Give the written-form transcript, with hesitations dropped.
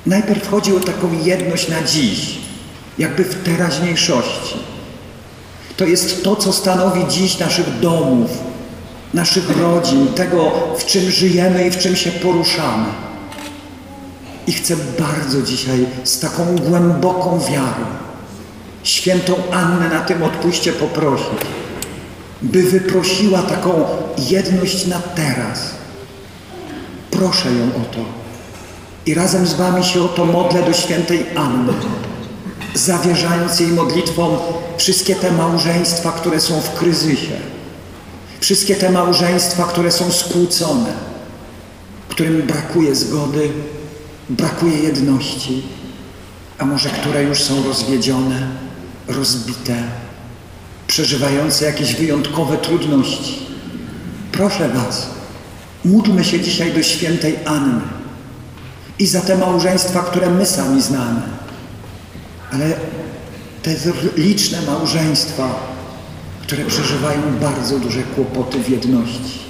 Najpierw chodzi o taką jedność na dziś, jakby w teraźniejszości. To jest to, co stanowi dziś naszych domów, naszych rodzin, tego, w czym żyjemy i w czym się poruszamy. I chcę bardzo dzisiaj z taką głęboką wiarą świętą Annę na tym odpuście poprosić, by wyprosiła taką jedność na teraz. Proszę ją o to i razem z wami się o to modlę do świętej Anny, zawierzając jej modlitwą wszystkie te małżeństwa, które są w kryzysie, wszystkie te małżeństwa, które są skłócone, którym brakuje zgody, brakuje jedności, a może które już są rozwiedzione, rozbite, przeżywające jakieś wyjątkowe trudności. Proszę was, módlmy się dzisiaj do świętej Anny i za te małżeństwa, które my sami znamy, ale te liczne małżeństwa, które przeżywają bardzo duże kłopoty w jedności.